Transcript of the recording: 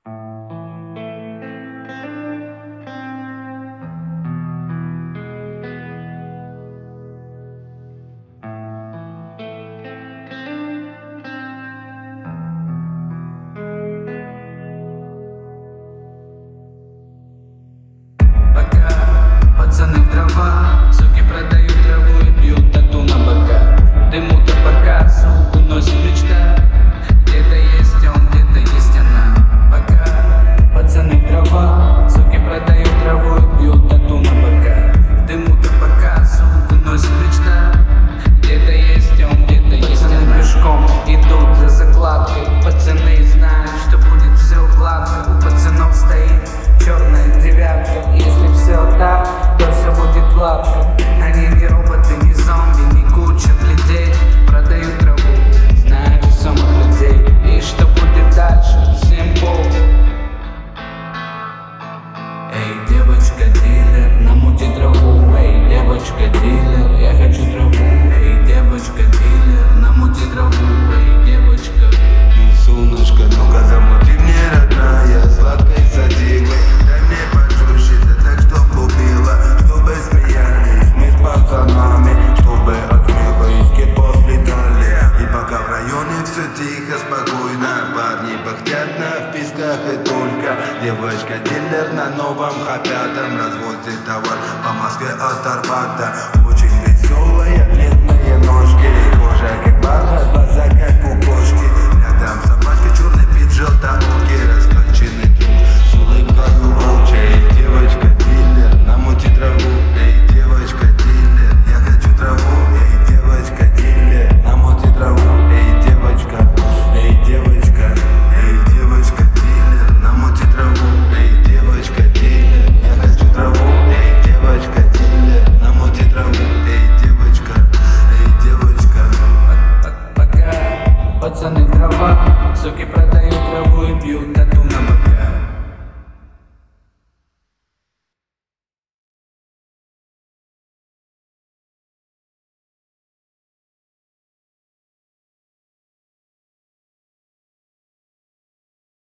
Пацаны в дрова, суки продают траву и пьют тату на бока. В дыму табака, суку носит мечта. Где-то есть он, где-то есть она. Пока пацаны в дрова, суки продают траву и пьют тату на бока. В дыму табака, суку носит мечта. Где-то есть он, где-то есть она. Пацаны пешком идут за закладкой. Пацаны знают, что будет все гладко. У пацанов стоит черная девятка. Если все так, то все будет гладко. Они не роботы, не зомби, не куча людей. Продают траву, зная весомых людей. И что будет дальше, всем пол. Эй, девочка-дилер, намути траву. Эй, девочка-дилер, я хочу траву. Эй, девочка-дилер, намути траву. Эй, девочка. Ну, солнышко, ну-ка замути мне, родная, сладкой садикой. Дай мне пожестче, да так, чтоб убила. Чтобы смеялись мы с пацанами, чтобы от смеха искет послетали. И пока в районе все тихо, спокойно, парни пыхтят на вписках и только. Девочка-дилер на новом хапятом развозит товар по Москве от Арбата. Очень веселая, длинные ножки, кожа как бархат, глаза как у кошки. Рядом собачка, черный пит, желтоуки, раскачанный труп с улыбкой волчей. Девочка-дилер, намути траву. Эй, девочка-дилер, я хочу траву. Эй, девочка-дилер, намути траву. Эй, девочка, эй, девочка. Эй, девочка-дилер, намути траву. Эй, девочка-дилер, я хочу траву. Эй, девочка-дилер, намути траву. Эй, девочка, эй, девочка. Пока пацаны в дрова, суки продают траву и пьют